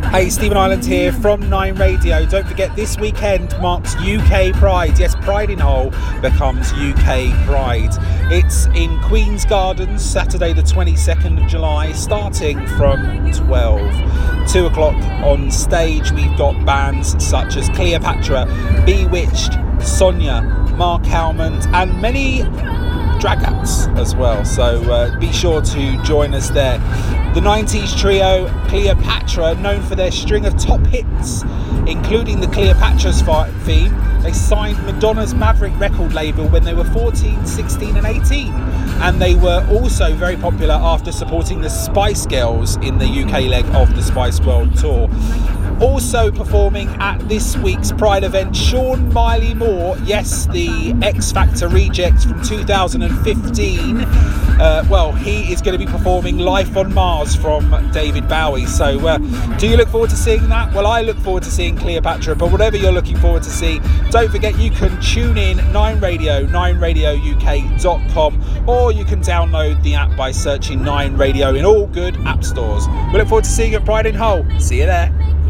Hey, Stephen Ireland here from 9 Radio. Don't forget, this weekend marks UK Pride. Yes, Pride in Hull becomes UK Pride. It's in Queen's Gardens, Saturday the 22nd of July, starting from 12. 2 o'clock on stage, we've got bands such as Cleopatra, Bewitched, Sonia, Mark Howmond, and many drag acts as well, so be sure to join us there. The 90s trio Cleopatra, known for their string of top hits, including the Cleopatra's theme. They signed Madonna's Maverick record label when they were 14, 16 and 18, and they were also very popular after supporting the Spice Girls in the UK leg of the Spice World Tour. Also performing at this week's Pride event, Sean Miley Moore, yes, the X Factor reject from 2015. He is going to be performing Life on Mars from David Bowie. So do you look forward to seeing that? Well, I look forward to seeing Cleopatra, but whatever you're looking forward to see, don't forget you can tune in 9 Radio, 9radiouk.com, or you can download the app by searching 9 Radio in all good app stores. We look forward to seeing you at Pride in Hull. See you there.